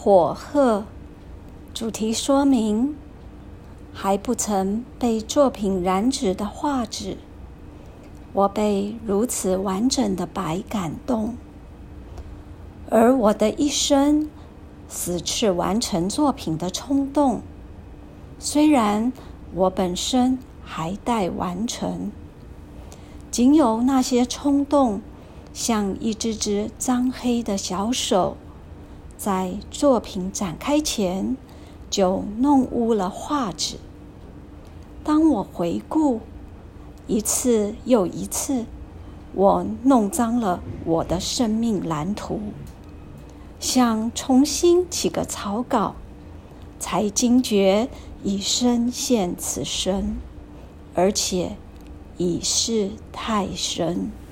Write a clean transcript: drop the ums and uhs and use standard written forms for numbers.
火鹤，主题说明：还不曾被作品染指的画纸，我被如此完整的白感动。而我的一生死斥完成作品的冲动，虽然我本身还待完成，仅有那些冲动像一只脏黑的小手，在作品展开前就弄污了画纸。当我回顾一次又一次，我弄脏了我的生命蓝图，想重新起个草稿，才惊觉已深陷此生，而且已是太深。